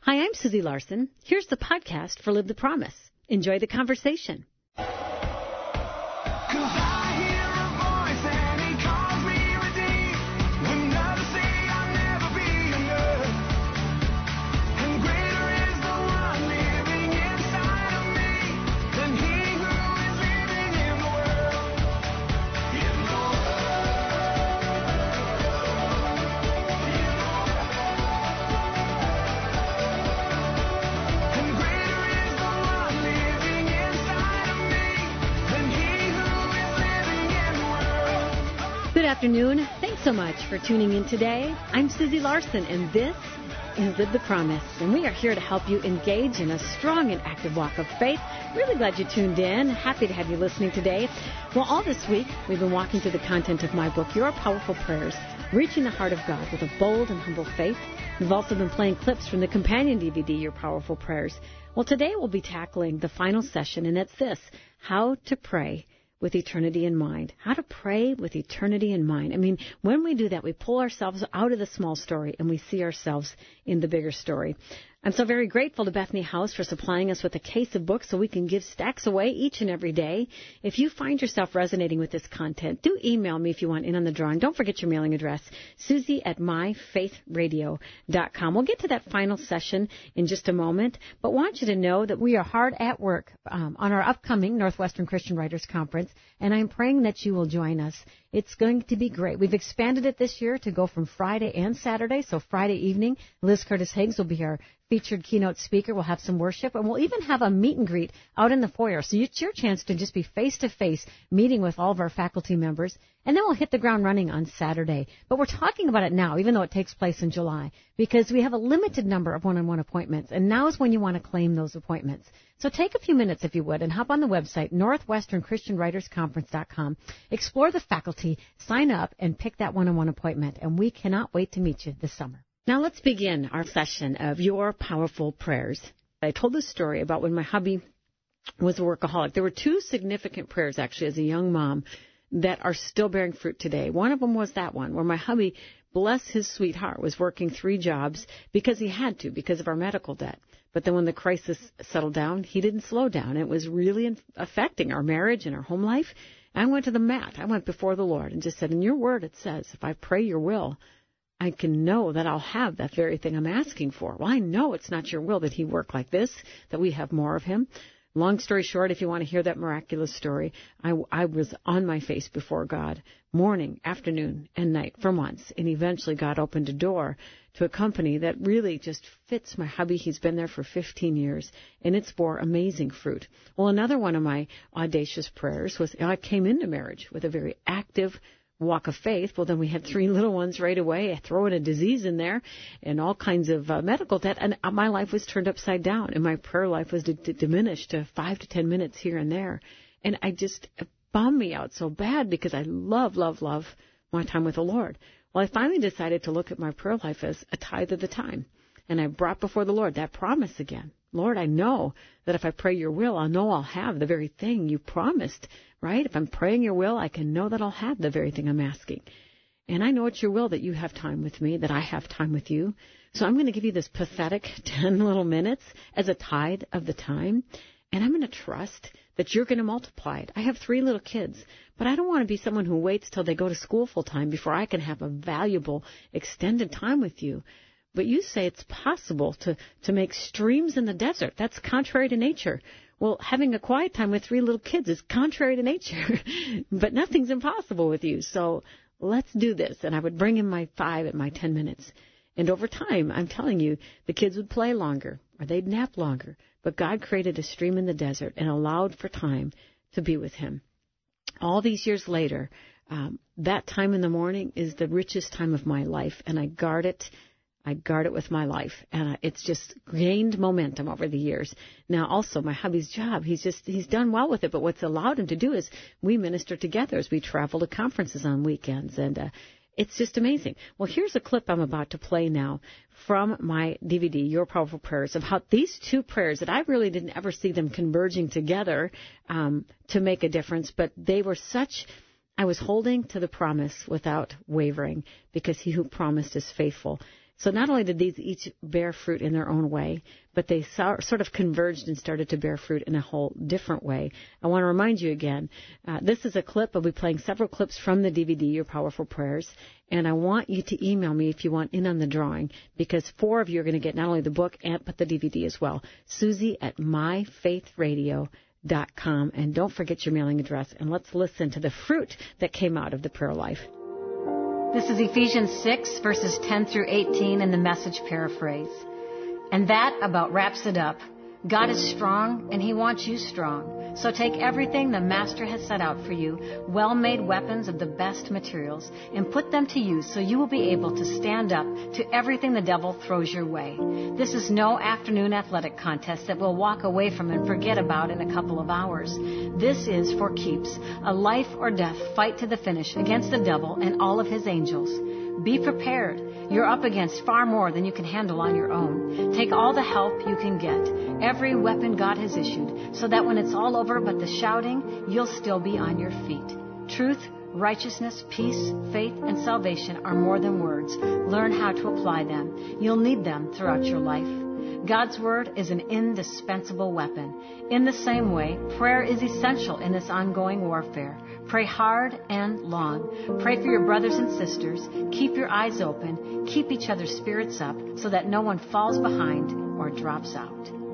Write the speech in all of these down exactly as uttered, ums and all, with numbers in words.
Hi, I'm Susie Larson. Here's the podcast for Live the Promise. Enjoy the conversation. Good afternoon. Thanks so much for tuning in today. I'm Susie Larson, and this is Live the Promise. And we are here to help you engage in a strong and active walk of faith. Really glad you tuned in. Happy to have you listening today. Well, all this week, we've been walking through the content of my book, Your Powerful Prayers, Reaching the Heart of God with a Bold and Humble Faith. We've also been playing clips from the companion D V D, Your Powerful Prayers. Well, today we'll be tackling the final session, and it's this, How to Pray with eternity in mind. How to pray with eternity in mind. I mean, when we do that, we pull ourselves out of the small story and we see ourselves in the bigger story. I'm so very grateful to Bethany House for supplying us with a case of books so we can give stacks away each and every day. If you find yourself resonating with this content, do email me if you want in on the drawing. Don't forget your mailing address, Susie at my faith radio dot com. We'll get to that final session in just a moment, but want you to know that we are hard at work um, on our upcoming Northwestern Christian Writers Conference, and I'm praying that you will join us. It's going to be great. We've expanded it this year to go from Friday and Saturday. So Friday evening, Liz Curtis Higgs will be our featured keynote speaker. We'll have some worship, and we'll even have a meet and greet out in the foyer. So it's your chance to just be face-to-face meeting with all of our faculty members. And then we'll hit the ground running on Saturday. But we're talking about it now, even though it takes place in July, because we have a limited number of one-on-one appointments. And now is when you want to claim those appointments. So take a few minutes, if you would, and hop on the website, Northwestern Christian Writers Conference dot com. Explore the faculty, sign up, and pick that one-on-one appointment. And we cannot wait to meet you this summer. Now let's begin our session of Your Powerful Prayers. I told this story about when my hubby was a workaholic. There were two significant prayers, actually, as a young mom, that are still bearing fruit today. One of them was that one, where my hubby, bless his sweetheart, was working three jobs because he had to, because of our medical debt. But then when the crisis settled down, he didn't slow down. It was really affecting our marriage and our home life. I went to the mat. I went before the Lord and just said, in your word it says, if I pray your will, I can know that I'll have that very thing I'm asking for. Well, I know it's not your will that he work like this, that we have more of him. Long story short, if you want to hear that miraculous story, I, I was on my face before God morning, afternoon, and night for months. And eventually God opened a door to a company that really just fits my hubby. He's been there for fifteen years, and it's bore amazing fruit. Well, another one of my audacious prayers was I came into marriage with a very active walk of faith. Well, then we had three little ones right away. I throw in a disease in there and all kinds of uh, medical debt, and my life was turned upside down, and my prayer life was d- d- diminished to five to ten minutes here and there. And I just, it bummed me out so bad because I love, love, love my time with the Lord. Well, I finally decided to look at my prayer life as a tithe of the time, and I brought before the Lord that promise again. Lord, I know that if I pray your will, I'll know I'll have the very thing you promised, right? If I'm praying your will, I can know that I'll have the very thing I'm asking. And I know it's your will that you have time with me, that I have time with you. So I'm going to give you this pathetic ten little minutes as a tithe of the time, and I'm going to trust that you're going to multiply it. I have three little kids, but I don't want to be someone who waits till they go to school full time before I can have a valuable, extended time with you. But you say it's possible to, to make streams in the desert. That's contrary to nature. Well, having a quiet time with three little kids is contrary to nature. But nothing's impossible with you. So let's do this. And I would bring in my five and my ten minutes. And over time, I'm telling you, the kids would play longer or they'd nap longer. But God created a stream in the desert and allowed for time to be with him. All these years later, um, that time in the morning is the richest time of my life, and I guard it. I guard it with my life, and it's just gained momentum over the years. Now, also, my hubby's job, he's just, he's done well with it, but what's allowed him to do is we minister together as we travel to conferences on weekends, and uh, it's just amazing. Well, here's a clip I'm about to play now from my D V D, Your Powerful Prayers, of how these two prayers that I really didn't ever see them converging together um, to make a difference, but they were such... I was holding to the promise without wavering because he who promised is faithful. So not only did these each bear fruit in their own way, but they so, sort of converged and started to bear fruit in a whole different way. I want to remind you again, uh, this is a clip. I'll be playing several clips from the D V D, Your Powerful Prayers, and I want you to email me if you want in on the drawing, because four of you are going to get not only the book, and but the D V D as well. Susie at my faith radio dot com, and don't forget your mailing address, and let's listen to the fruit that came out of the prayer life. This is Ephesians six, verses ten through eighteen in the Message paraphrase. And that about wraps it up. God is strong, and He wants you strong. So take everything the Master has set out for you, well-made weapons of the best materials, and put them to use so you will be able to stand up to everything the devil throws your way. This is no afternoon athletic contest that we'll walk away from and forget about in a couple of hours. This is for keeps, a life or death fight to the finish against the devil and all of his angels. Be prepared. You're up against far more than you can handle on your own. Take all the help you can get, every weapon God has issued, so that when it's all over but the shouting, you'll still be on your feet. Truth, righteousness, peace, faith, and salvation are more than words. Learn how to apply them. You'll need them throughout your life. God's Word is an indispensable weapon. In the same way, prayer is essential in this ongoing warfare. Pray hard and long. Pray for your brothers and sisters. Keep your eyes open. Keep each other's spirits up so that no one falls behind or drops out.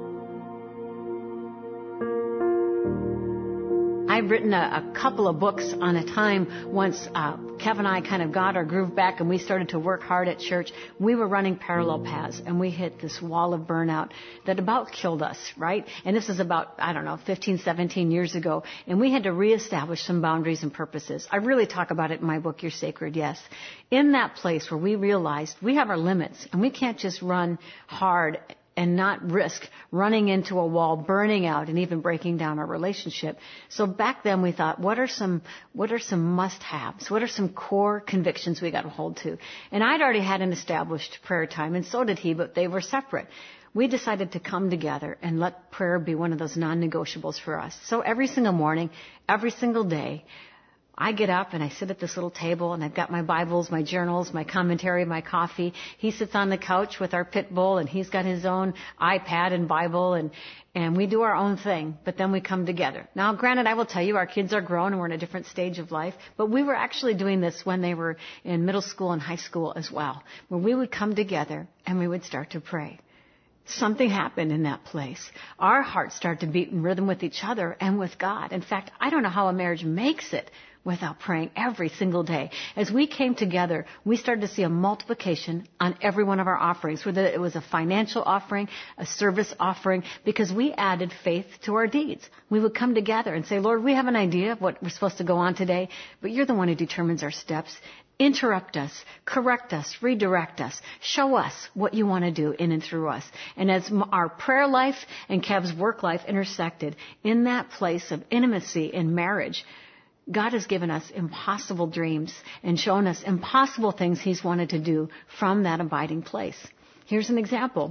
I've written a, a couple of books on a time once uh, Kev and I kind of got our groove back and we started to work hard at church. We were running parallel paths and we hit this wall of burnout that about killed us, right? And this is about, I don't know, fifteen, seventeen years ago. And we had to reestablish some boundaries and purposes. I really talk about it in my book, You're Sacred, Yes. In that place where we realized we have our limits and we can't just run hard and not risk running into a wall, burning out, and even breaking down our relationship. So back then we thought, what are some what are some must-haves? What are some core convictions we got to hold to? And I'd already had an established prayer time, and so did he, but they were separate. We decided to come together and let prayer be one of those non-negotiables for us. So every single morning, every single day, I get up and I sit at this little table and I've got my Bibles, my journals, my commentary, my coffee. He sits on the couch with our pit bull and he's got his own iPad and Bible and, and we do our own thing, but then we come together. Now, granted, I will tell you, our kids are grown and we're in a different stage of life, but we were actually doing this when they were in middle school and high school as well, where we would come together and we would start to pray. Something happened in that place. Our hearts start to beat in rhythm with each other and with God. In fact, I don't know how a marriage makes it without praying every single day. As we came together, we started to see a multiplication on every one of our offerings, whether it was a financial offering, a service offering, because we added faith to our deeds. We would come together and say, Lord, we have an idea of what we're supposed to go on today, but you're the one who determines our steps. Interrupt us, correct us, redirect us, show us what you want to do in and through us. And as our prayer life and Kev's work life intersected in that place of intimacy in marriage, God has given us impossible dreams and shown us impossible things He's wanted to do from that abiding place. Here's an example.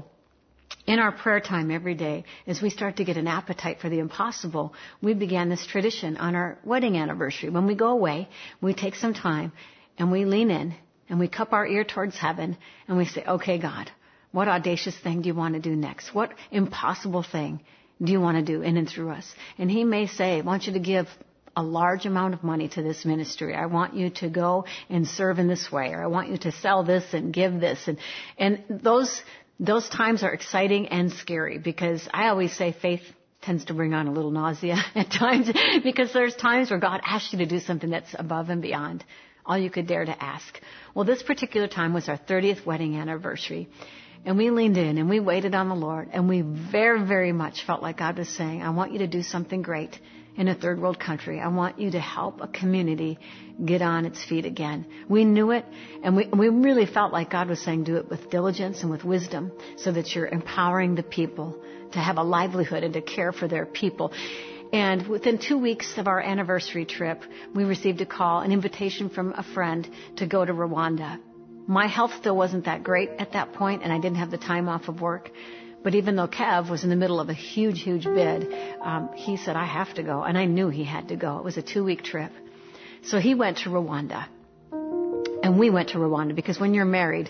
In our prayer time every day, as we start to get an appetite for the impossible, we began this tradition on our wedding anniversary. When we go away, we take some time and we lean in and we cup our ear towards heaven and we say, okay, God, what audacious thing do you want to do next? What impossible thing do you want to do in and through us? And He may say, I want you to give a large amount of money to this ministry. I want you to go and serve in this way, or I want you to sell this and give this. And, and those, those times are exciting and scary because I always say faith tends to bring on a little nausea at times because there's times where God asks you to do something that's above and beyond all you could dare to ask. Well, this particular time was our thirtieth wedding anniversary. And we leaned in and we waited on the Lord. And we very, very much felt like God was saying, I want you to do something great in a third world country. I want you to help a community get on its feet again. We knew it, and we, we really felt like God was saying do it with diligence and with wisdom so that you're empowering the people to have a livelihood and to care for their people. And within two weeks of our anniversary trip, we received a call, an invitation from a friend to go to Rwanda. My health still wasn't that great at that point, and I didn't have the time off of work. But even though Kev was in the middle of a huge, huge bid, um, he said, I have to go. And I knew he had to go. It was a two-week trip. So he went to Rwanda. And we went to Rwanda because when you're married,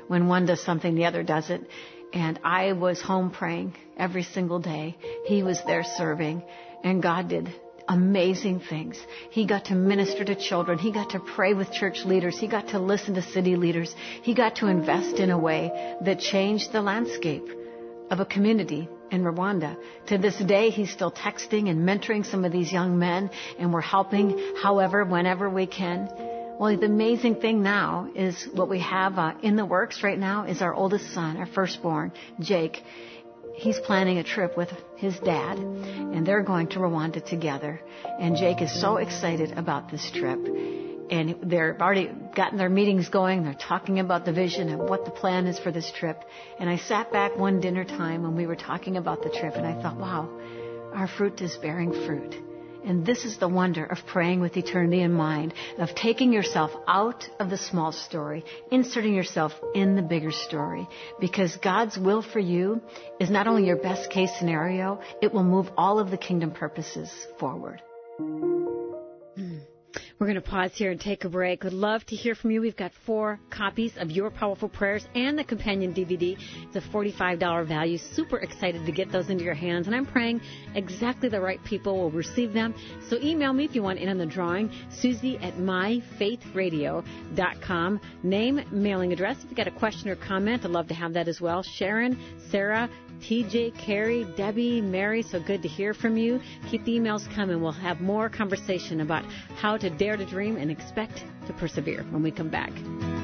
when one does something, the other doesn't. And I was home praying every single day. He was there serving, and God did amazing things. He got to minister to children. He got to pray with church leaders. He got to listen to city leaders. He got to invest in a way that changed the landscape of a community in Rwanda. To this day, he's still texting and mentoring some of these young men, and we're helping however, whenever we can. Well, the amazing thing now is what we have uh, in the works right now is our oldest son, our firstborn, Jake. He's planning a trip with his dad, and they're going to Rwanda together. And Jake is so excited about this trip. And they've already gotten their meetings going. They're talking about the vision and what the plan is for this trip. And I sat back one dinner time when we were talking about the trip, and I thought, wow, our fruit is bearing fruit. And this is the wonder of praying with eternity in mind, of taking yourself out of the small story, inserting yourself in the bigger story. Because God's will for you is not only your best case scenario, it will move all of the kingdom purposes forward. We're going to pause here and take a break. Would love to hear from you. We've got four copies of Your Powerful Prayers and the companion D V D. It's a forty-five dollars value. Super excited to get those into your hands. And I'm praying exactly the right people will receive them. So email me if you want in on the drawing, Susie at my faith radio dot com. Name, mailing address. If you've got a question or comment, I'd love to have that as well. Sharon, Sarah, T J, Carrie, Debbie, Mary, so good to hear from you. Keep the emails coming. We'll have more conversation about how to dare to dream and expect to persevere when we come back.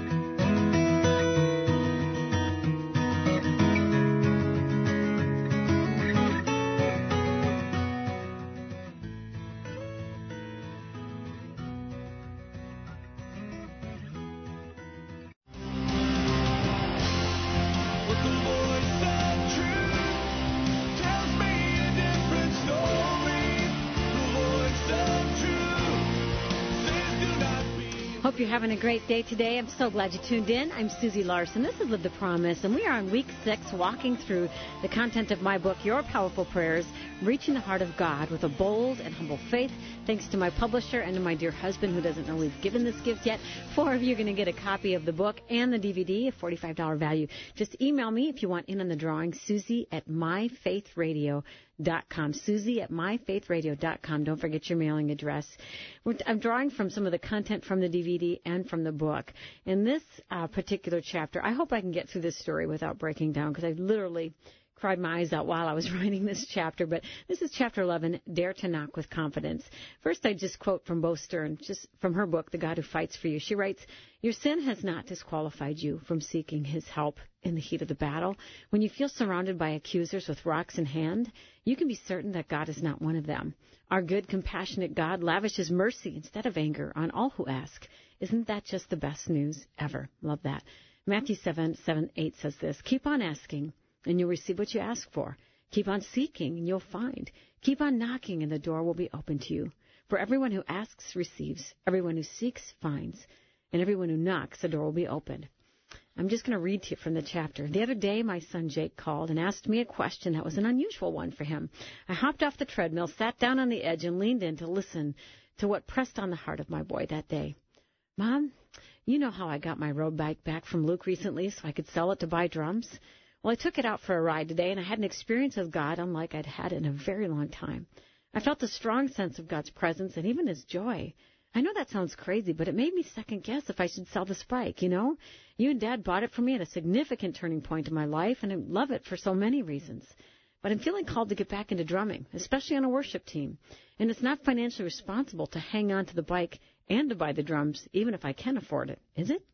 Hope you're having a great day today. I'm so glad you tuned in. I'm Susie Larson. This is Live the Promise, and we are on week six, walking through the content of my book, Your Powerful Prayers, Reaching the Heart of God with a Bold and Humble Faith. Thanks to my publisher and to my dear husband, who doesn't know we've given this gift yet. Four of you are going to get a copy of the book and the D V D, a forty-five dollars value. Just email me if you want in on the drawing, Susie at my faith radio dot com. Susie at my faith radio dot com. Don't forget your mailing address. I'm drawing from some of the content from the D V D and from the book. In this uh, particular chapter, I hope I can get through this story without breaking down, because I literally cried my eyes out while I was writing this chapter. But this is chapter eleven, Dare to Knock with Confidence. First, I just quote from Bo Stern, just from her book, The God Who Fights for You. She writes, "Your sin has not disqualified you from seeking his help in the heat of the battle. When you feel surrounded by accusers with rocks in hand, you can be certain that God is not one of them. Our good, compassionate God lavishes mercy instead of anger on all who ask. Isn't that just the best news ever?" Love that. Matthew seven, seven, eight says this, "Keep on asking, and you'll receive what you ask for. Keep on seeking, and you'll find. Keep on knocking, and the door will be open to you. For everyone who asks receives, everyone who seeks finds, and everyone who knocks, the door will be opened." I'm just going to read to you from the chapter. The other day, my son Jake called and asked me a question that was an unusual one for him. I hopped off the treadmill, sat down on the edge, and leaned in to listen to what pressed on the heart of my boy that day. "Mom, you know how I got my road bike back from Luke recently so I could sell it to buy drums? Well, I took it out for a ride today, and I had an experience with God unlike I'd had in a very long time. I felt a strong sense of God's presence and even his joy. I know that sounds crazy, but it made me second-guess if I should sell this bike, you know? You and Dad bought it for me at a significant turning point in my life, and I love it for so many reasons. But I'm feeling called to get back into drumming, especially on a worship team. And it's not financially responsible to hang on to the bike and to buy the drums, even if I can afford it, is it?"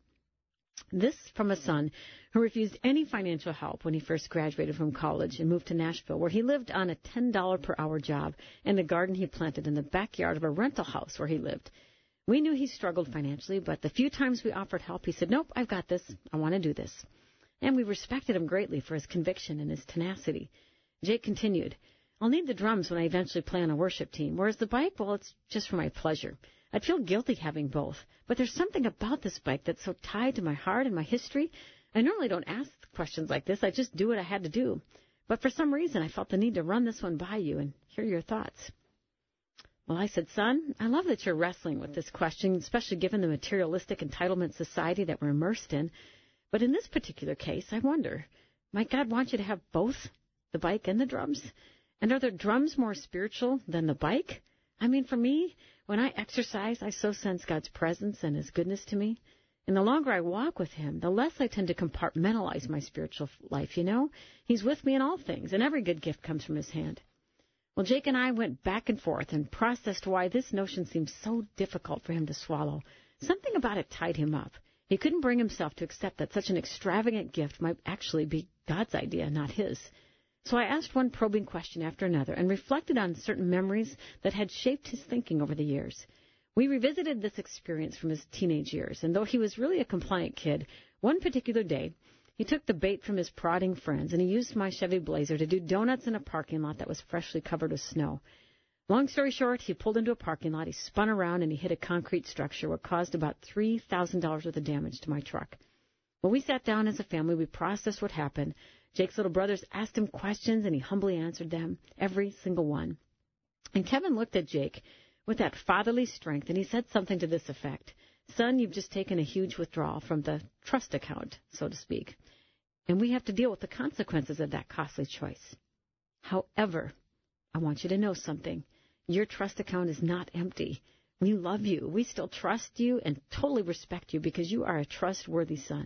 This from a son who refused any financial help when he first graduated from college and moved to Nashville, where he lived on a ten dollars per hour job and a garden he planted in the backyard of a rental house where he lived. We knew he struggled financially, but the few times we offered help, he said, "Nope, I've got this. I want to do this." And we respected him greatly for his conviction and his tenacity. Jake continued, "I'll need the drums when I eventually play on a worship team, whereas the bike, well, it's just for my pleasure. I'd feel guilty having both, but there's something about this bike that's so tied to my heart and my history. I normally don't ask questions like this. I just do what I had to do. But for some reason, I felt the need to run this one by you and hear your thoughts." Well, I said, "Son, I love that you're wrestling with this question, especially given the materialistic entitlement society that we're immersed in. But in this particular case, I wonder, might God want you to have both the bike and the drums? And are the drums more spiritual than the bike? I mean, for me, when I exercise, I so sense God's presence and His goodness to me. And the longer I walk with Him, the less I tend to compartmentalize my spiritual life, you know? He's with me in all things, and every good gift comes from His hand. Well, Jake and I went back and forth and processed why this notion seemed so difficult for him to swallow. Something about it tied him up. He couldn't bring himself to accept that such an extravagant gift might actually be God's idea, not his. So I asked one probing question after another and reflected on certain memories that had shaped his thinking over the years. We revisited this experience from his teenage years, and though he was really a compliant kid, one particular day, he took the bait from his prodding friends, and he used my Chevy Blazer to do donuts in a parking lot that was freshly covered with snow. Long story short, he pulled into a parking lot, he spun around, and he hit a concrete structure, what caused about three thousand dollars worth of damage to my truck. When we sat down as a family, we processed what happened. Jake's little brothers asked him questions, and he humbly answered them, every single one. And Kevin looked at Jake with that fatherly strength, and he said something to this effect. Son, you've just taken a huge withdrawal from the trust account, so to speak, and we have to deal with the consequences of that costly choice. However, I want you to know something. Your trust account is not empty. We love you. We still trust you and totally respect you because you are a trustworthy son.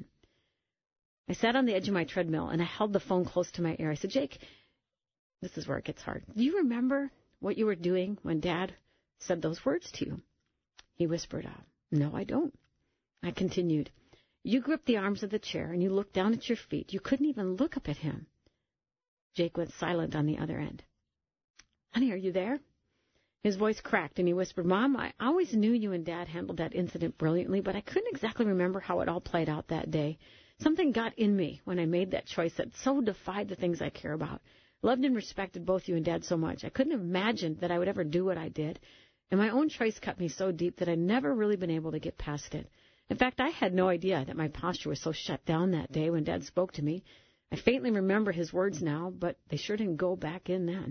I sat on the edge of my treadmill, and I held the phone close to my ear. I said, Jake, this is where it gets hard. Do you remember what you were doing when Dad said those words to you? He whispered, uh, no, I don't. I continued, you gripped the arms of the chair, and you looked down at your feet. You couldn't even look up at him. Jake went silent on the other end. Honey, are you there? His voice cracked, and he whispered, Mom, I always knew you and Dad handled that incident brilliantly, but I couldn't exactly remember how it all played out that day. Something got in me when I made that choice that so defied the things I care about. Loved and respected both you and Dad so much. I couldn't have imagined that I would ever do what I did. And my own choice cut me so deep that I'd never really been able to get past it. In fact, I had no idea that my posture was so shut down that day when Dad spoke to me. I faintly remember his words now, but they sure didn't go back in then.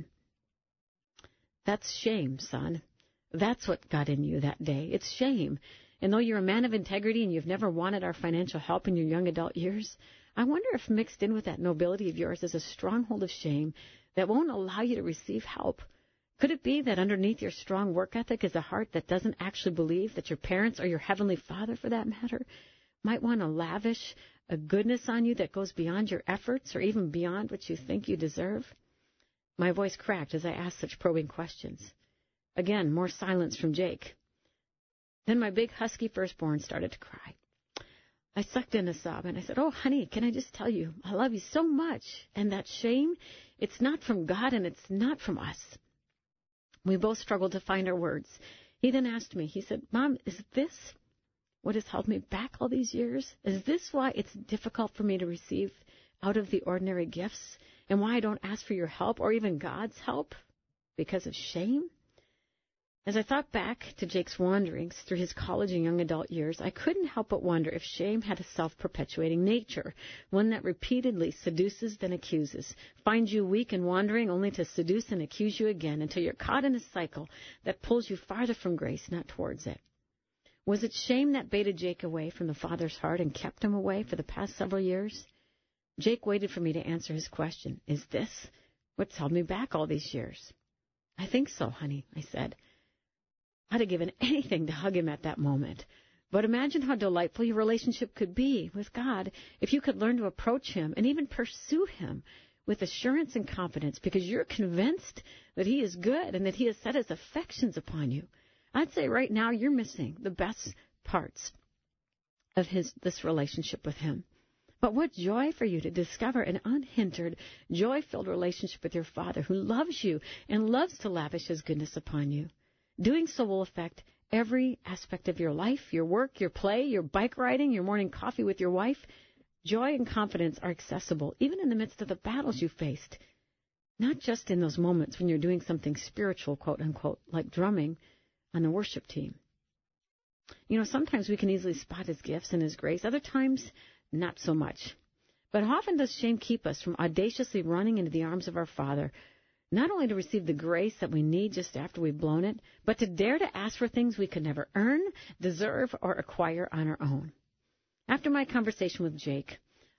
That's shame, son. That's what got in you that day. It's shame. And though you're a man of integrity and you've never wanted our financial help in your young adult years, I wonder if mixed in with that nobility of yours is a stronghold of shame that won't allow you to receive help. Could it be that underneath your strong work ethic is a heart that doesn't actually believe that your parents or your Heavenly Father, for that matter, might want to lavish a goodness on you that goes beyond your efforts or even beyond what you think you deserve? My voice cracked as I asked such probing questions. Again, more silence from Jake. Then my big husky firstborn started to cry. I sucked in a sob, and I said, oh, honey, can I just tell you, I love you so much. And that shame, it's not from God and it's not from us. We both struggled to find our words. He then asked me, he said, Mom, is this what has held me back all these years? Is this why it's difficult for me to receive out of the ordinary gifts and why I don't ask for your help or even God's help? Because of shame? As I thought back to Jake's wanderings through his college and young adult years, I couldn't help but wonder if shame had a self-perpetuating nature, one that repeatedly seduces then accuses, finds you weak and wandering only to seduce and accuse you again until you're caught in a cycle that pulls you farther from grace, not towards it. Was it shame that baited Jake away from the Father's heart and kept him away for the past several years? Jake waited for me to answer his question. Is this what's held me back all these years? I think so, honey, I said. I'd have given anything to hug him at that moment. But imagine how delightful your relationship could be with God if you could learn to approach him and even pursue him with assurance and confidence because you're convinced that he is good and that he has set his affections upon you. I'd say right now you're missing the best parts of his this relationship with him. But what joy for you to discover an unhindered, joy-filled relationship with your Father who loves you and loves to lavish his goodness upon you. Doing so will affect every aspect of your life, your work, your play, your bike riding, your morning coffee with your wife. Joy and confidence are accessible, even in the midst of the battles you faced, not just in those moments when you're doing something spiritual, quote unquote, like drumming on the worship team. You know, sometimes we can easily spot his gifts and his grace. Other times, not so much. But how often does shame keep us from audaciously running into the arms of our Father, not only to receive the grace that we need just after we've blown it, but to dare to ask for things we could never earn, deserve, or acquire on our own? After my conversation with Jake,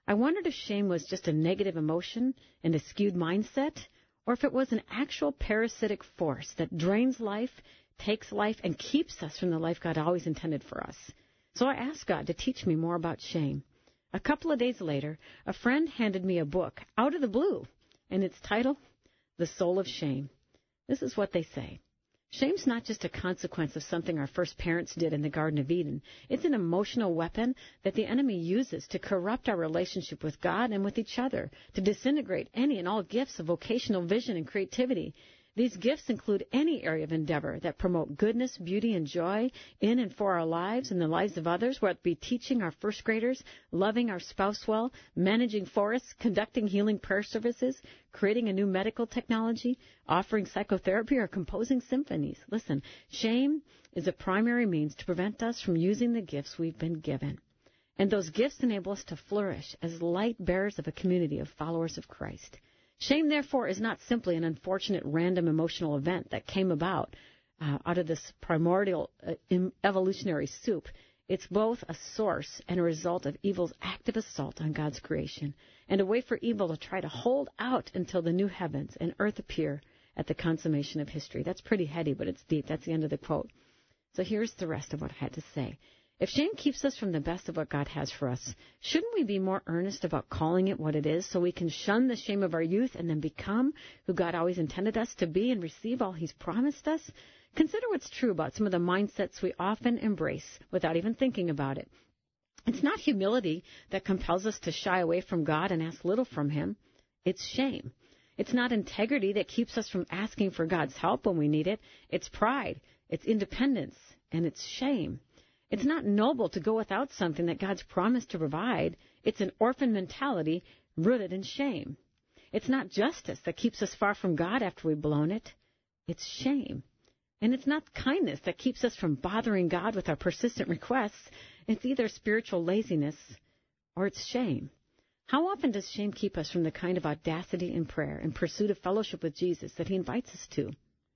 I wondered if shame was just a negative emotion and a skewed mindset, or if it was an actual parasitic force that drains life, takes life, and keeps us from the life God always intended for us. So I asked God to teach me more about shame. A couple of days later, a friend handed me a book out of the blue, and its title, The Soul of Shame. This is what they say. Shame's not just a consequence of something our first parents did in the Garden of Eden. It's an emotional weapon that the enemy uses to corrupt our relationship with God and with each other, to disintegrate any and all gifts of vocational vision and creativity. These gifts include any area of endeavor that promote goodness, beauty, and joy in and for our lives and the lives of others, whether it be teaching our first graders, loving our spouse well, managing forests, conducting healing prayer services, creating a new medical technology, offering psychotherapy, or composing symphonies. Listen, shame is a primary means to prevent us from using the gifts we've been given. And those gifts enable us to flourish as light bearers of a community of followers of Christ. Shame, therefore, is not simply an unfortunate random emotional event that came about uh, out of this primordial uh, evolutionary soup. It's both a source and a result of evil's active assault on God's creation, and a way for evil to try to hold out until the new heavens and earth appear at the consummation of history. That's pretty heady, but it's deep. That's the end of the quote. So here's the rest of what I had to say. If shame keeps us from the best of what God has for us, shouldn't we be more earnest about calling it what it is so we can shun the shame of our youth and then become who God always intended us to be and receive all He's promised us? Consider what's true about some of the mindsets we often embrace without even thinking about it. It's not humility that compels us to shy away from God and ask little from Him. It's shame. It's not integrity that keeps us from asking for God's help when we need it. It's pride. It's independence. And it's shame. It's not noble to go without something that God's promised to provide. It's an orphan mentality rooted in shame. It's not justice that keeps us far from God after we've blown it. It's shame. And it's not kindness that keeps us from bothering God with our persistent requests. It's either spiritual laziness or it's shame. How often does shame keep us from the kind of audacity in prayer and pursuit of fellowship with Jesus that He invites us to?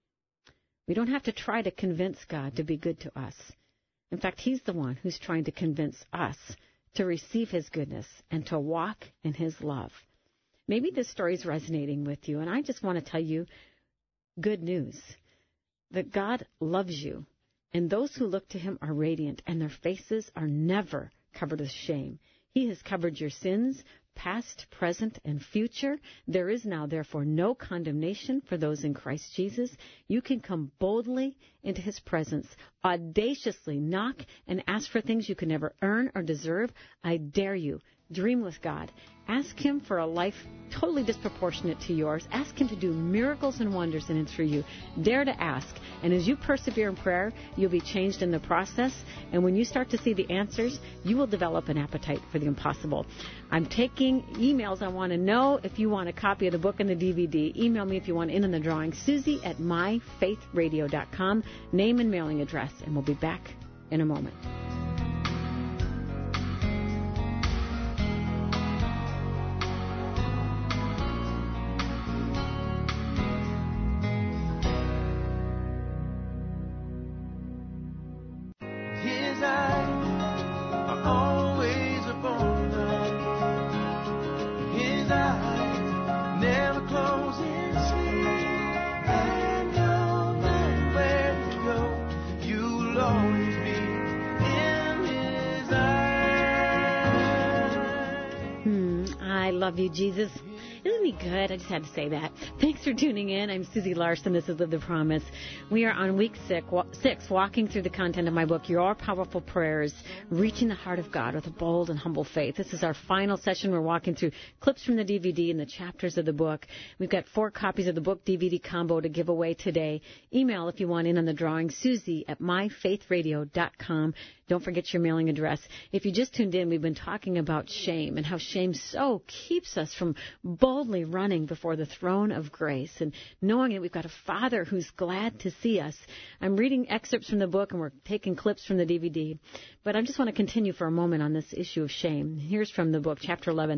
We don't have to try to convince God to be good to us. In fact, He's the one who's trying to convince us to receive His goodness and to walk in His love. Maybe this story is resonating with you, and I just want to tell you good news, that God loves you, and those who look to Him are radiant, and their faces are never covered with shame. He has covered your sins, past, present, and future. There is now, therefore, no condemnation for those in Christ Jesus. You can come boldly into His presence, audaciously knock and ask for things you can never earn or deserve. I dare you. Dream with God. Ask Him for a life totally disproportionate to yours. Ask Him to do miracles and wonders in and through you. Dare to ask. And as you persevere in prayer, you'll be changed in the process. And when you start to see the answers, you will develop an appetite for the impossible. I'm taking emails. I want to know if you want a copy of the book and the D V D. Email me if you want in on the drawing. Susie at my faith radio dot com. Name and mailing address. And we'll be back in a moment. Love you, Jesus. Isn't He good? I just had to say that. Thanks for tuning in. I'm Susie Larson. This is Live the Promise. We are on week six, six, walking through the content of my book, Your Powerful Prayers, Reaching the Heart of God with a Bold and Humble Faith. This is our final session. We're walking through clips from the D V D and the chapters of the book. We've got four copies of the book D V D combo to give away today. Email if you want in on the drawing, Susie at my faith radio dot com. Don't forget your mailing address. If you just tuned in, we've been talking about shame and how shame so keeps us from boldly running before the throne of grace and knowing that we've got a Father who's glad to see us. I'm reading excerpts from the book and we're taking clips from the D V D. But I just want to continue for a moment on this issue of shame. Here's from the book, Chapter eleven.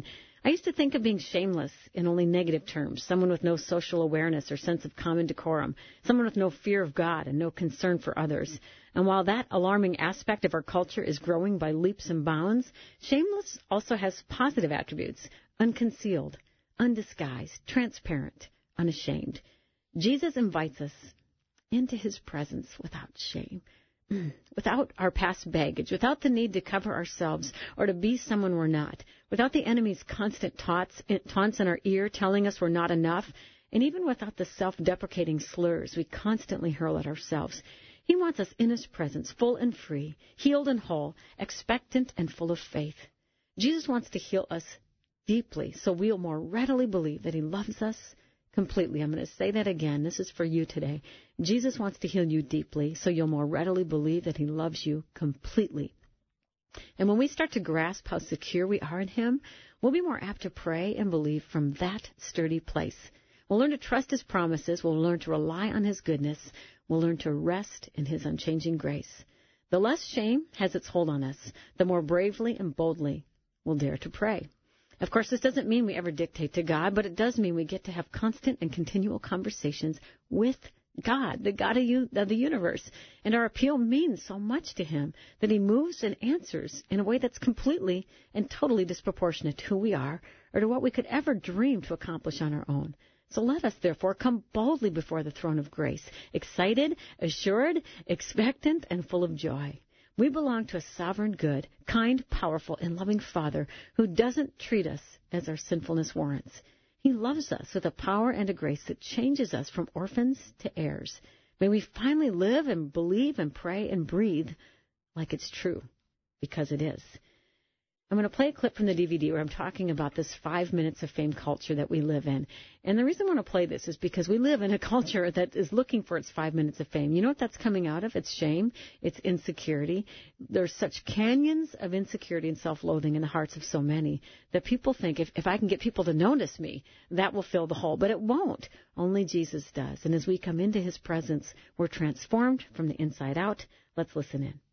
I used to think of being shameless in only negative terms, someone with no social awareness or sense of common decorum, someone with no fear of God and no concern for others. And while that alarming aspect of our culture is growing by leaps and bounds, shameless also has positive attributes: unconcealed, undisguised, transparent, unashamed. Jesus invites us into his presence without shame, without our past baggage, without the need to cover ourselves or to be someone we're not, without the enemy's constant taunts, taunts in our ear telling us we're not enough, and even without the self-deprecating slurs we constantly hurl at ourselves. He wants us in his presence, full and free, healed and whole, expectant and full of faith. Jesus wants to heal us deeply so we'll more readily believe that he loves us completely. I'm going to say that again. This is for you today. Jesus wants to heal you deeply so you'll more readily believe that he loves you completely. And when we start to grasp how secure we are in him, we'll be more apt to pray and believe from that sturdy place. We'll learn to trust his promises. We'll learn to rely on his goodness. We'll learn to rest in his unchanging grace. The less shame has its hold on us, the more bravely and boldly we'll dare to pray. Of course, this doesn't mean we ever dictate to God, but it does mean we get to have constant and continual conversations with God, the God of, you, of the universe. And our appeal means so much to him that he moves and answers in a way that's completely and totally disproportionate to who we are or to what we could ever dream to accomplish on our own. So let us, therefore, come boldly before the throne of grace, excited, assured, expectant, and full of joy. We belong to a sovereign, good, kind, powerful, and loving Father who doesn't treat us as our sinfulness warrants. He loves us with a power and a grace that changes us from orphans to heirs. May we finally live and believe and pray and breathe like it's true, because it is. I'm going to play a clip from the D V D where I'm talking about this five minutes of fame culture that we live in. And the reason I want to play this is because we live in a culture that is looking for its five minutes of fame. You know what that's coming out of? It's shame. It's insecurity. There's such canyons of insecurity and self-loathing in the hearts of so many that people think if, if I can get people to notice me, that will fill the hole. But it won't. Only Jesus does. And as we come into his presence, we're transformed from the inside out. Let's listen in.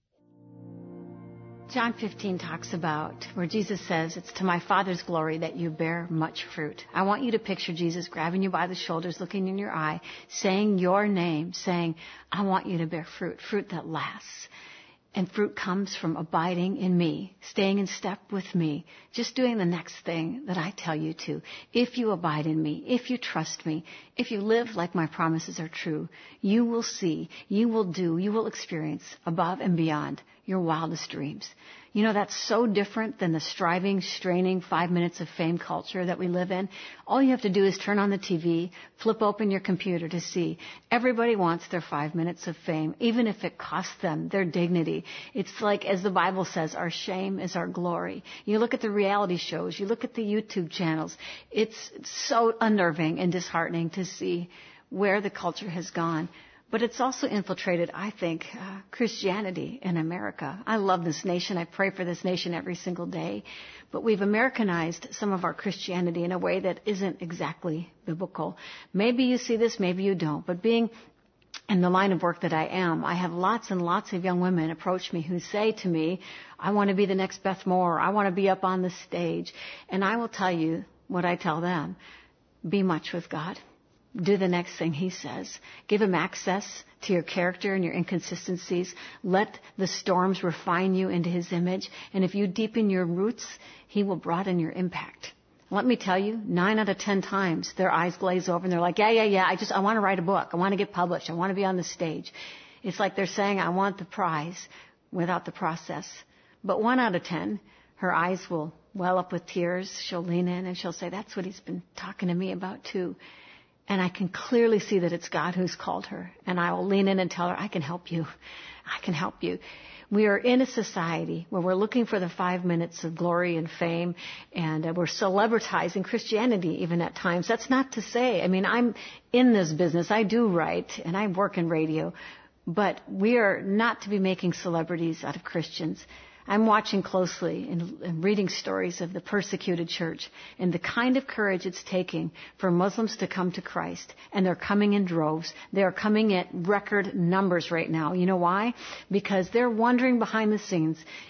John fifteen talks about where Jesus says, it's to my Father's glory that you bear much fruit. I want you to picture Jesus grabbing you by the shoulders, looking in your eye, saying your name, saying, I want you to bear fruit, fruit that lasts. And fruit comes from abiding in me, staying in step with me, just doing the next thing that I tell you to. If you abide in me, if you trust me, if you live like my promises are true, you will see, you will do, you will experience above and beyond your wildest dreams. You know, that's so different than the striving, straining five minutes of fame culture that we live in. All you have to do is turn on the T V, flip open your computer to see. Everybody wants their five minutes of fame, even if it costs them their dignity. It's like, as the Bible says, our shame is our glory. You look at the reality shows, you look at the YouTube channels. It's so unnerving and disheartening to see where the culture has gone. But it's also infiltrated, I think, uh, Christianity in America. I love this nation. I pray for this nation every single day. But we've Americanized some of our Christianity in a way that isn't exactly biblical. Maybe you see this, maybe you don't. But being in the line of work that I am, I have lots and lots of young women approach me who say to me, I want to be the next Beth Moore. I want to be up on the stage. And I will tell you what I tell them. Be much with God. Do the next thing he says. Give him access to your character and your inconsistencies. Let the storms refine you into his image. And if you deepen your roots, he will broaden your impact. Let me tell you, nine out of ten times their eyes glaze over and they're like, yeah, yeah, yeah, I just, I want to write a book. I want to get published. I want to be on the stage. It's like they're saying, I want the prize without the process. But one out of ten, her eyes will well up with tears. She'll lean in and she'll say, that's what he's been talking to me about too. And I can clearly see that it's God who's called her. And I will lean in and tell her, I can help you. I can help you. We are in a society where we're looking for the five minutes of glory and fame, and uh, we're celebritizing Christianity even at times. That's not to say, I mean, I'm in this business. I do write, and I work in radio. But we are not to be making celebrities out of Christians. I'm watching closely and, and reading stories of the persecuted church and the kind of courage it's taking for Muslims to come to Christ. And they're coming in droves. They're coming at record numbers right now. You know why? Because they're wondering behind the scenes,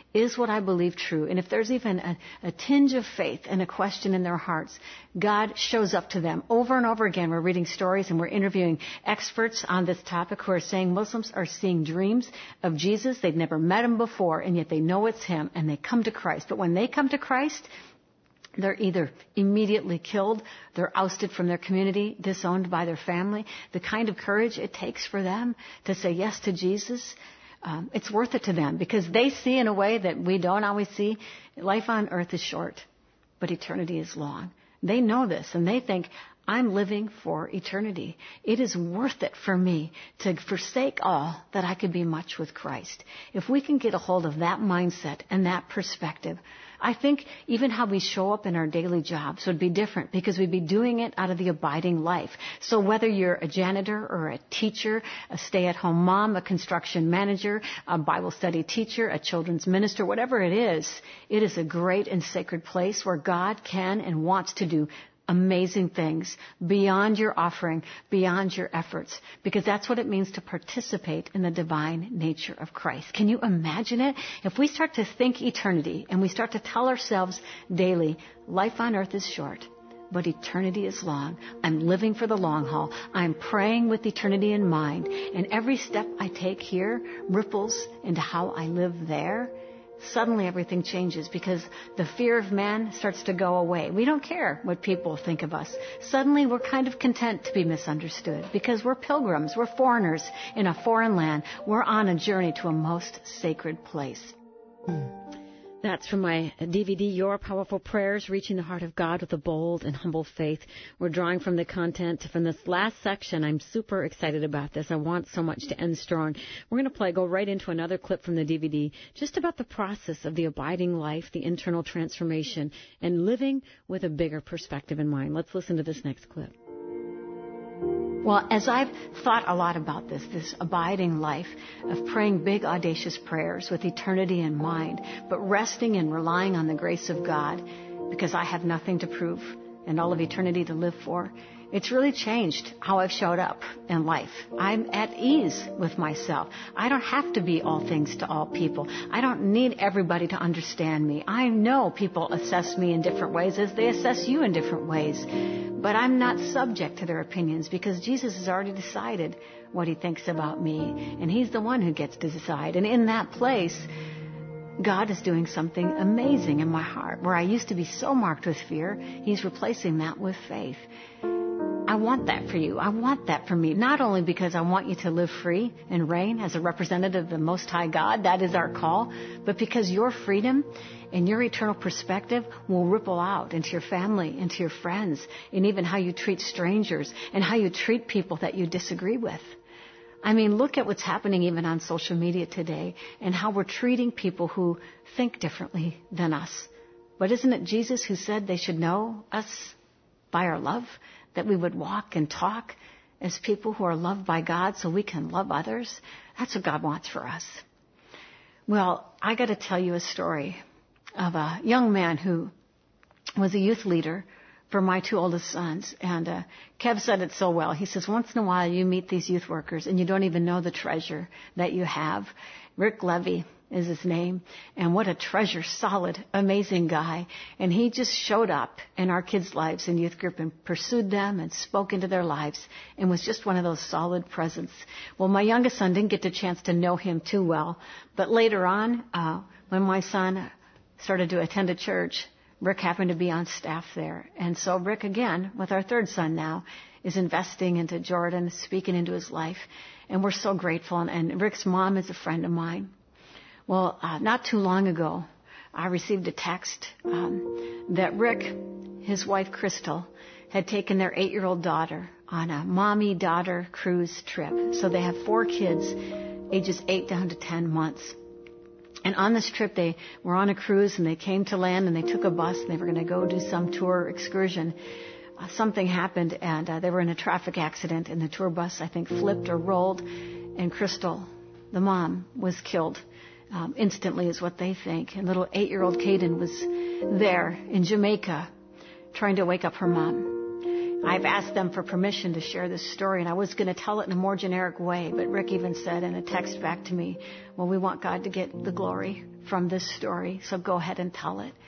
is what I believe true? And if there's even a, a tinge of faith and a question in their hearts, God shows up to them over and over again. We're reading stories and we're interviewing experts on this topic who are saying Muslims are seeing dreams of Jesus. They've never met him before, and yet they know it's him, and they come to Christ. But when they come to Christ, they're either immediately killed, they're ousted from their community, disowned by their family. The kind of courage it takes for them to say yes to Jesus, um, it's worth it to them, because they see in a way that we don't always see. Life on earth is short, but eternity is long. They know this, and they think, I'm living for eternity. It is worth it for me to forsake all that I could be much with Christ. If we can get a hold of that mindset and that perspective, I think even how we show up in our daily jobs would be different, because we'd be doing it out of the abiding life. So whether you're a janitor or a teacher, a stay-at-home mom, a construction manager, a Bible study teacher, a children's minister, whatever it is, it is a great and sacred place where God can and wants to do amazing things beyond your offering, beyond your efforts, because that's what it means to participate in the divine nature of Christ. Can you imagine it? If we start to think eternity and we start to tell ourselves daily, life on earth is short, but eternity is long. I'm living for the long haul. I'm praying with eternity in mind, and every step I take here ripples into how I live there. Suddenly everything changes, because the fear of man starts to go away. We don't care what people think of us. Suddenly we're kind of content to be misunderstood, because we're pilgrims, we're foreigners in a foreign land. We're on a journey to a most sacred place. That's from my D V D, Your Powerful Prayers, Reaching the Heart of God with a Bold and Humble Faith. We're drawing from the content from this last section. I'm super excited about this. I want so much to end strong. We're going to play, go right into another clip from the D V D, just about the process of the abiding life, the internal transformation, and living with a bigger perspective in mind. Let's listen to this next clip. Well, as I've thought a lot about this, this abiding life of praying big, audacious prayers with eternity in mind, but resting and relying on the grace of God, because I have nothing to prove and all of eternity to live for, it's really changed how I've showed up in life. I'm at ease with myself. I don't have to be all things to all people. I don't need everybody to understand me. I know people assess me in different ways as they assess you in different ways. But I'm not subject to their opinions, because Jesus has already decided what he thinks about me. And he's the one who gets to decide. And in that place, God is doing something amazing in my heart. Where I used to be so marked with fear, he's replacing that with faith. I want that for you. I want that for me. Not only because I want you to live free and reign as a representative of the Most High God, that is our call, but because your freedom and your eternal perspective will ripple out into your family, into your friends, and even how you treat strangers and how you treat people that you disagree with. I mean, look at what's happening even on social media today and how we're treating people who think differently than us. But isn't it Jesus who said they should know us by our love? That we would walk and talk as people who are loved by God so we can love others? That's what God wants for us. Well, I got to tell you a story of a young man who was a youth leader for my two oldest sons. And uh, Kev said it so well. He says, once in a while you meet these youth workers and you don't even know the treasure that you have. Rick Levy is his name. And what a treasure, solid, amazing guy. And he just showed up in our kids' lives in youth group and pursued them and spoke into their lives and was just one of those solid presents. Well, my youngest son didn't get the chance to know him too well. But later on, uh, when my son started to attend a church, Rick happened to be on staff there. And so Rick, again, with our third son now, is investing into Jordan, speaking into his life. And we're so grateful. And, and Rick's mom is a friend of mine. Well, uh, not too long ago, I received a text um, that Rick, his wife Crystal, had taken their eight-year-old daughter on a mommy-daughter cruise trip. So they have four kids, ages eight down to ten months. And on this trip, they were on a cruise, and they came to land, and they took a bus, and they were going to go do some tour excursion. Uh, something happened, and uh, they were in a traffic accident, and the tour bus, I think, flipped or rolled, and Crystal, the mom, was killed. Um, instantly is what they think. And little eight-year-old Caden was there in Jamaica trying to wake up her mom. I've asked them for permission to share this story, and I was going to tell it in a more generic way, but Rick even said in a text back to me, well, we want God to get the glory from this story, so go ahead and tell it.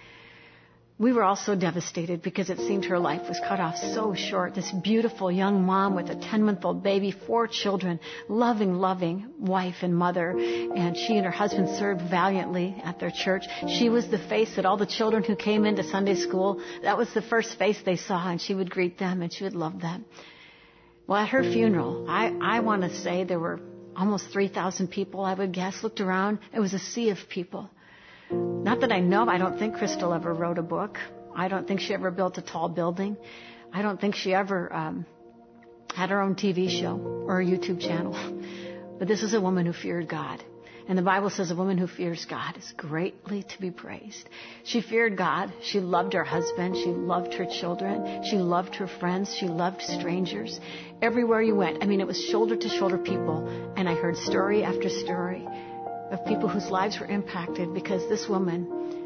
We were all so devastated because it seemed her life was cut off so short. This beautiful young mom with a ten-month-old baby, four children, loving, loving wife and mother. And she and her husband served valiantly at their church. She was the face that all the children who came into Sunday school, that was the first face they saw, and she would greet them and she would love them. Well, at her funeral, I, I want to say there were almost three thousand people, I would guess, looked around. It was a sea of people. Not that I know, I don't think Crystal ever wrote a book. I don't think she ever built a tall building. I don't think she ever um, had her own T V show or a YouTube channel. But this is a woman who feared God. And the Bible says a woman who fears God is greatly to be praised. She feared God. She loved her husband. She loved her children. She loved her friends. She loved strangers. Everywhere you went, I mean, it was shoulder to shoulder people. And I heard story after story of people whose lives were impacted because this woman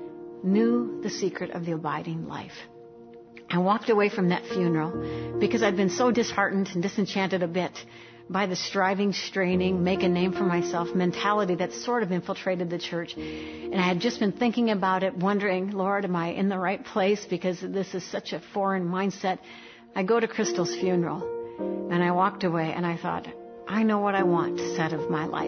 knew the secret of the abiding life. I walked away from that funeral because I'd been so disheartened and disenchanted a bit by the striving, straining, make a name for myself mentality that sort of infiltrated the church. And I had just been thinking about it, wondering, Lord, am I in the right place? Because this is such a foreign mindset. I go to Crystal's funeral and I walked away and I thought, I know what I want said of my life.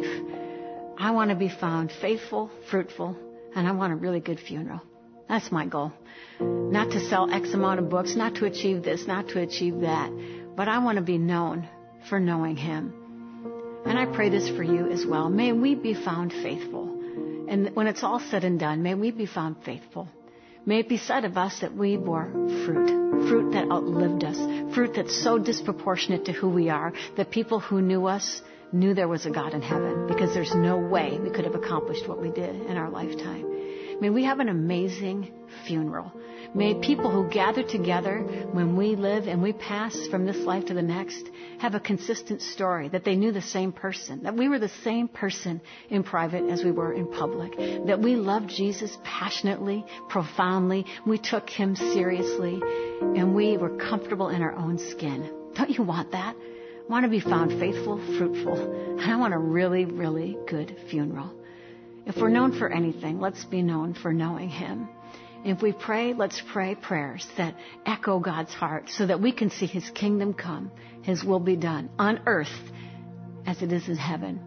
I want to be found faithful, fruitful, and I want a really good funeral. That's my goal. Not to sell X amount of books, not to achieve this, not to achieve that, but I want to be known for knowing Him. And I pray this for you as well. May we be found faithful. And when it's all said and done, may we be found faithful. May it be said of us that we bore fruit, fruit that outlived us, fruit that's so disproportionate to who we are that people who knew us knew there was a God in heaven, because there's no way we could have accomplished what we did in our lifetime. May we have an amazing funeral. May people who gather together when we live and we pass from this life to the next have a consistent story, that they knew the same person, that we were the same person in private as we were in public, that we loved Jesus passionately, profoundly, we took Him seriously, and we were comfortable in our own skin. Don't you want that? I want to be found faithful, fruitful, and I want a really, really good funeral. If we're known for anything, let's be known for knowing Him. If we pray, let's pray prayers that echo God's heart so that we can see His kingdom come, His will be done on earth as it is in heaven.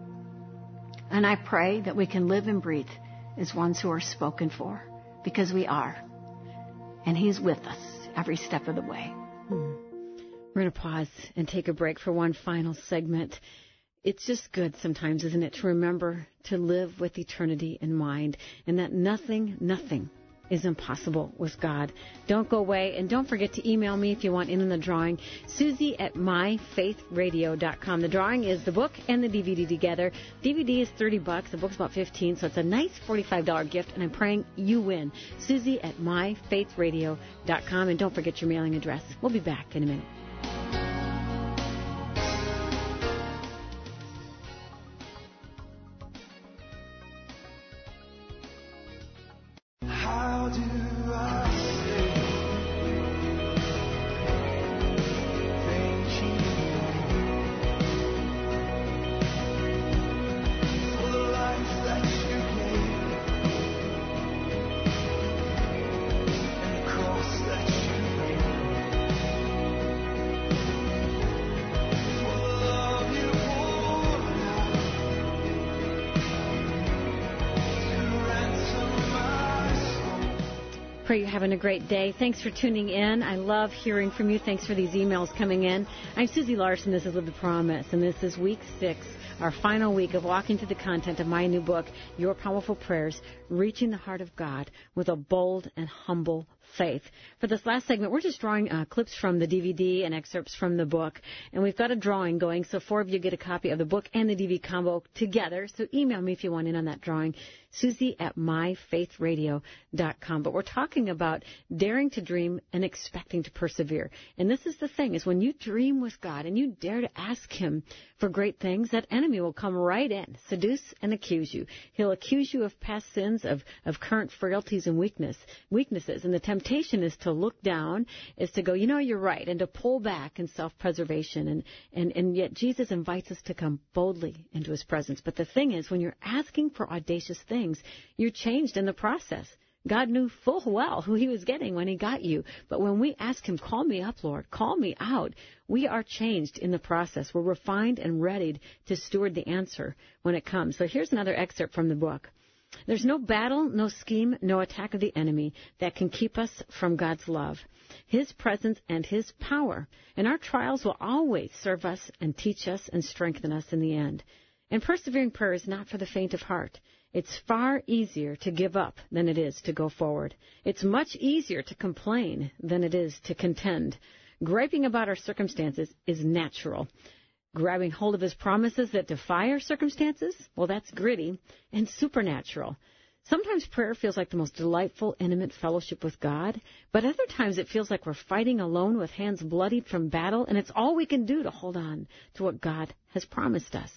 And I pray that we can live and breathe as ones who are spoken for, because we are. And He's with us every step of the way. Hmm. We're going to pause and take a break for one final segment. It's just good sometimes, isn't it, to remember to live with eternity in mind, and that nothing, nothing is impossible with God. Don't go away, and don't forget to email me if you want in on the drawing, Susie at my faith radio dot com. The drawing is the book and the D V D together. D V D is thirty bucks, the book's about fifteen, so it's a nice forty-five dollars gift, and I'm praying you win. Susie at my faith radio dot com, and don't forget your mailing address. We'll be back in a minute. Pray you're having a great day. Thanks for tuning in. I love hearing from you. Thanks for these emails coming in. I'm Susie Larson. This is Live the Promise, and this is week six, our final week of walking through the content of my new book, Your Powerful Prayers, Reaching the Heart of God with a Bold and Humble Faith. For this last segment, we're just drawing uh, clips from the D V D and excerpts from the book, and we've got a drawing going, so four of you get a copy of the book and the D V D combo together, so email me if you want in on that drawing, Susie at my faith radio dot com. But we're talking about daring to dream and expecting to persevere. And this is the thing, is when you dream with God and you dare to ask Him for great things, that enemy will come right in, seduce and accuse you. He'll accuse you of past sins, of, of current frailties and weakness, weaknesses, and the temptation temptation is to look down, is to go, you know, you're right, and to pull back in self-preservation. And, and, and yet Jesus invites us to come boldly into his presence. But the thing is, when you're asking for audacious things, you're changed in the process. God knew full well who he was getting when he got you. But when we ask him, call me up, Lord, call me out, we are changed in the process. We're refined and readied to steward the answer when it comes. So here's another excerpt from the book. There's no battle, no scheme, no attack of the enemy that can keep us from God's love, his presence, and his power. And our trials will always serve us and teach us and strengthen us in the end. And persevering prayer is not for the faint of heart. It's far easier to give up than it is to go forward. It's much easier to complain than it is to contend. Griping about our circumstances is natural. Grabbing hold of his promises that defy our circumstances, well, that's gritty and supernatural. Sometimes prayer feels like the most delightful, intimate fellowship with God, but other times it feels like we're fighting alone with hands bloodied from battle, and it's all we can do to hold on to what God has promised us.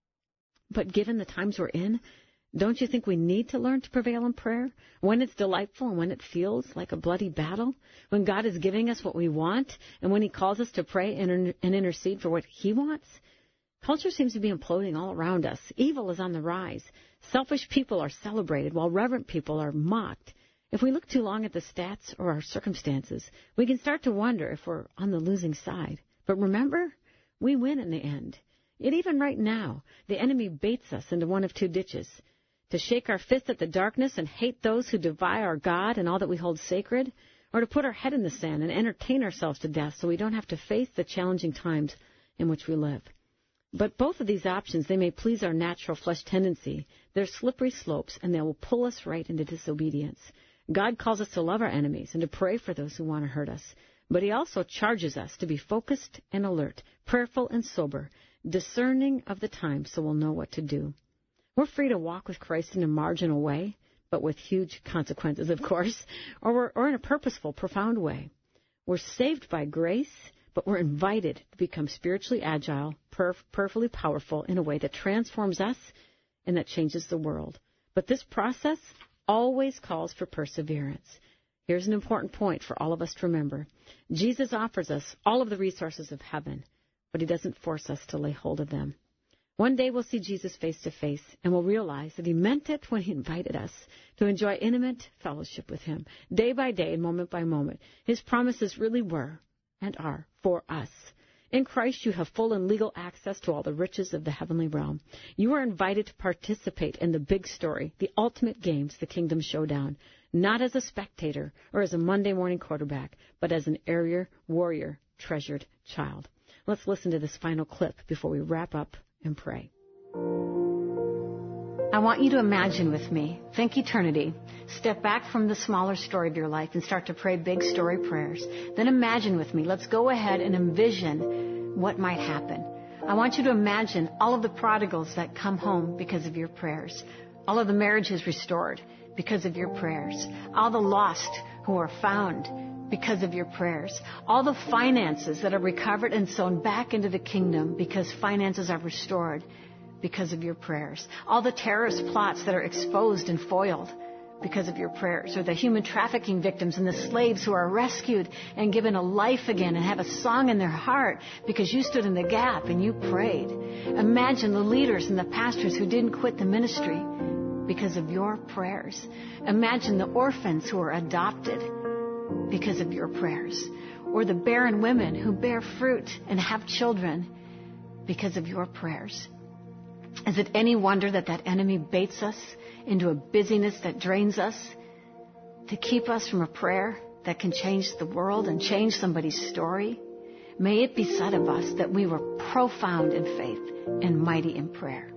But given the times we're in, don't you think we need to learn to prevail in prayer when it's delightful and when it feels like a bloody battle, when God is giving us what we want and when he calls us to pray and, and intercede for what he wants? Culture seems to be imploding all around us. Evil is on the rise. Selfish people are celebrated while reverent people are mocked. If we look too long at the stats or our circumstances, we can start to wonder if we're on the losing side. But remember, we win in the end. Yet even right now, the enemy baits us into one of two ditches: to shake our fist at the darkness and hate those who defy our God and all that we hold sacred, or to put our head in the sand and entertain ourselves to death so we don't have to face the challenging times in which we live. But both of these options, they may please our natural flesh tendency. They're slippery slopes, and they will pull us right into disobedience. God calls us to love our enemies and to pray for those who want to hurt us. But he also charges us to be focused and alert, prayerful and sober, discerning of the times so we'll know what to do. We're free to walk with Christ in a marginal way, but with huge consequences, of course, or, we're, or in a purposeful, profound way. We're saved by grace, but we're invited to become spiritually agile, perf- prayerfully powerful in a way that transforms us and that changes the world. But this process always calls for perseverance. Here's an important point for all of us to remember. Jesus offers us all of the resources of heaven, but he doesn't force us to lay hold of them. One day we'll see Jesus face to face, and we'll realize that he meant it when he invited us to enjoy intimate fellowship with him, day by day and moment by moment. His promises really were and are for us. In Christ, you have full and legal access to all the riches of the heavenly realm. You are invited to participate in the big story, the ultimate games, the kingdom showdown, not as a spectator or as a Monday morning quarterback, but as an area warrior, treasured child. Let's listen to this final clip before we wrap up and pray. I want you to imagine with me, think eternity, step back from the smaller story of your life and start to pray big story prayers. Then imagine with me, let's go ahead and envision what might happen. I want you to imagine all of the prodigals that come home because of your prayers, all of the marriages restored because of your prayers, all the lost who are found because of your prayers, all the finances that are recovered and sown back into the kingdom because finances are restored because of your prayers, all the terrorist plots that are exposed and foiled because of your prayers, or the human trafficking victims and the slaves who are rescued and given a life again and have a song in their heart because you stood in the gap and you prayed. Imagine the leaders and the pastors who didn't quit the ministry because of your prayers. Imagine the orphans who are adopted because of your prayers, or the barren women who bear fruit and have children because of your prayers. Is it any wonder that that enemy baits us into a busyness that drains us to keep us from a prayer that can change the world and change somebody's story? May it be said of us that we were profound in faith and mighty in prayer.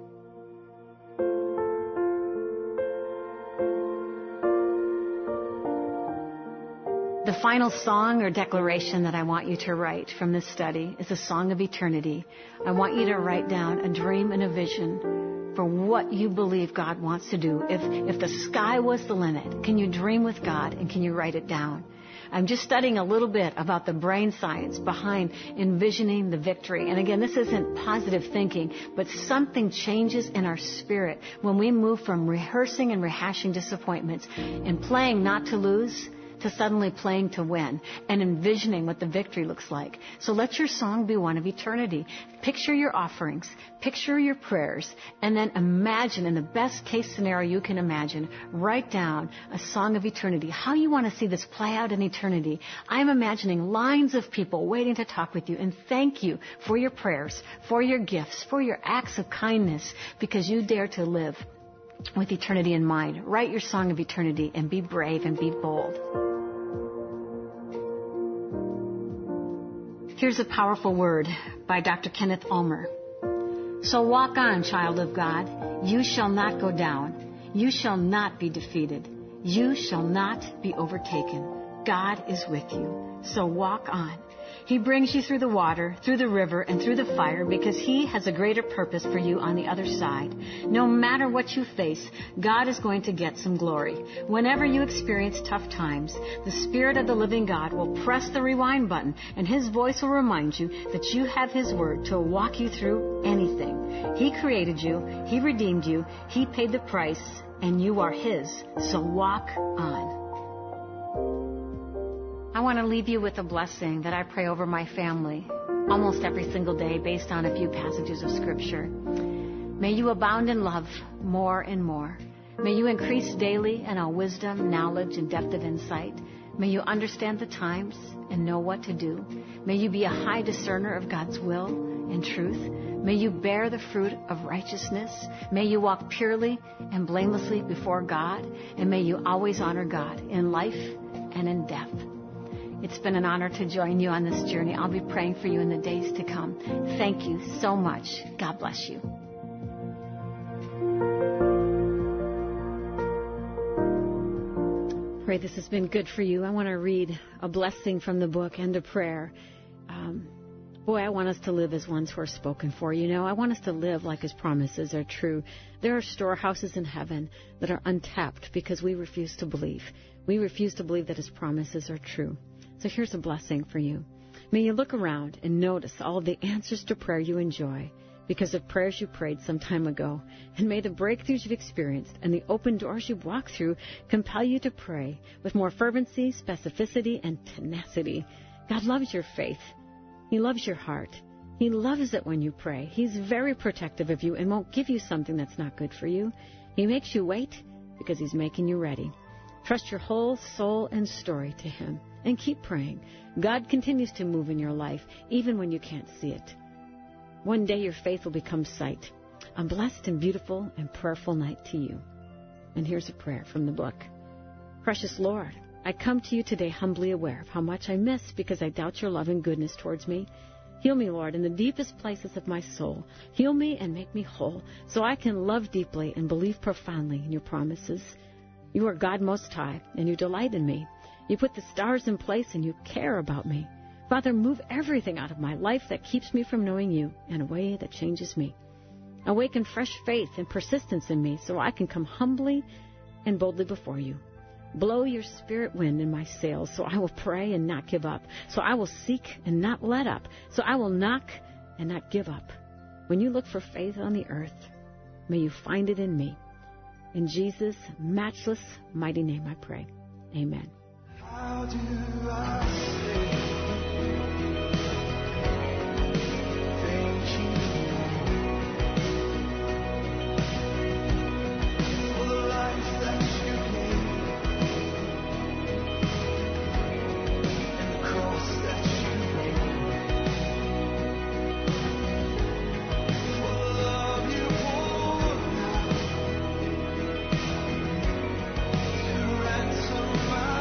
The final song or declaration that I want you to write from this study is a song of eternity. I want you to write down a dream and a vision for what you believe God wants to do. If, if the sky was the limit, can you dream with God and can you write it down? I'm just studying a little bit about the brain science behind envisioning the victory. And again, this isn't positive thinking, but something changes in our spirit when we move from rehearsing and rehashing disappointments and playing not to lose to suddenly playing to win and envisioning what the victory looks like. So let your song be one of eternity. Picture your offerings, picture your prayers, and then imagine, in the best case scenario you can imagine, write down a song of eternity, how you want to see this play out in eternity. I'm imagining lines of people waiting to talk with you and thank you for your prayers, for your gifts, for your acts of kindness, because you dare to live with eternity in mind. Write your song of eternity and be brave and be bold. Here's a powerful word by Doctor Kenneth Ulmer. So walk on, child of God. You shall not go down. You shall not be defeated. You shall not be overtaken. God is with you. So walk on. He brings you through the water, through the river, and through the fire because He has a greater purpose for you on the other side. No matter what you face, God is going to get some glory. Whenever you experience tough times, the Spirit of the living God will press the rewind button, and His voice will remind you that you have His word to walk you through anything. He created you. He redeemed you. He paid the price, and you are His. So walk on. I want to leave you with a blessing that I pray over my family almost every single day based on a few passages of Scripture. May you abound in love more and more. May you increase daily in all wisdom, knowledge, and depth of insight. May you understand the times and know what to do. May you be a high discerner of God's will and truth. May you bear the fruit of righteousness. May you walk purely and blamelessly before God. And may you always honor God in life and in death. It's been an honor to join you on this journey. I'll be praying for you in the days to come. Thank you so much. God bless you. Pray this has been good for you. I want to read a blessing from the book and a prayer. Um, boy, I want us to live as ones who are spoken for. You know, I want us to live like His promises are true. There are storehouses in heaven that are untapped because we refuse to believe. We refuse to believe that His promises are true. So here's a blessing for you. May you look around and notice all of the answers to prayer you enjoy because of prayers you prayed some time ago. And may the breakthroughs you've experienced and the open doors you've walked through compel you to pray with more fervency, specificity, and tenacity. God loves your faith. He loves your heart. He loves it when you pray. He's very protective of you and won't give you something that's not good for you. He makes you wait because He's making you ready. Trust your whole soul and story to Him. And keep praying. God continues to move in your life, even when you can't see it. One day your faith will become sight. A blessed and beautiful and prayerful night to you. And here's a prayer from the book. Precious Lord, I come to you today humbly aware of how much I miss because I doubt your love and goodness towards me. Heal me, Lord, in the deepest places of my soul. Heal me and make me whole so I can love deeply and believe profoundly in your promises. You are God Most High, and you delight in me. You put the stars in place, and you care about me. Father, move everything out of my life that keeps me from knowing you in a way that changes me. Awaken fresh faith and persistence in me so I can come humbly and boldly before you. Blow your spirit wind in my sails so I will pray and not give up, so I will seek and not let up, so I will knock and not give up. When you look for faith on the earth, may you find it in me. In Jesus' matchless, mighty name I pray. Amen. How do I say thank you for the life that you gave and the cross that you made, for the love you poured out to ransom my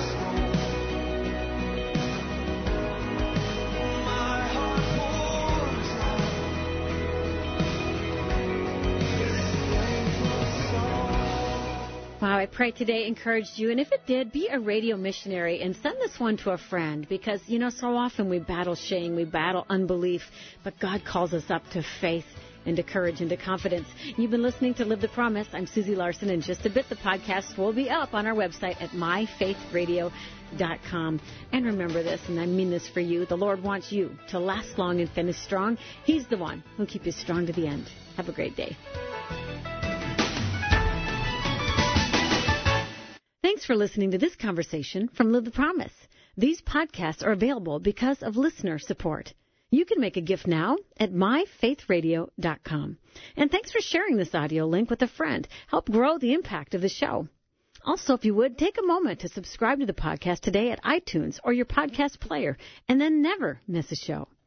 Wow, I pray today encouraged you. And if it did, be a radio missionary and send this one to a friend because, you know, so often we battle shame, we battle unbelief, but God calls us up to faith and to courage and to confidence. You've been listening to Live the Promise. I'm Susie Larson. In just a bit, the podcast will be up on our website at my faith radio dot com. And remember this, and I mean this for you, the Lord wants you to last long and finish strong. He's the one who'll keep you strong to the end. Have a great day. Thanks Thanks for listening to this conversation from Live the Promise. These podcasts are available because of listener support. You can make a gift now at my faith radio dot com. And thanks for sharing this audio link with a friend. Help grow the impact of the show. Also, if you would, take a moment to subscribe to the podcast today at iTunes or your podcast player, and then never miss a show.